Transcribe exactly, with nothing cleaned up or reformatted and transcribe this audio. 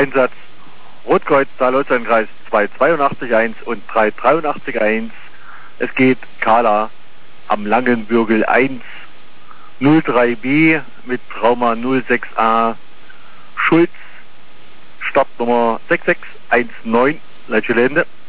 Einsatz Rotkreuz Saarlottenkreis zwei zwei acht eins und drei drei acht eins. Es geht Carla am Langenbürgel eins null drei B mit Trauma null sechs A Schulz, Startnummer sechs sechs eins neun, Leitgelände.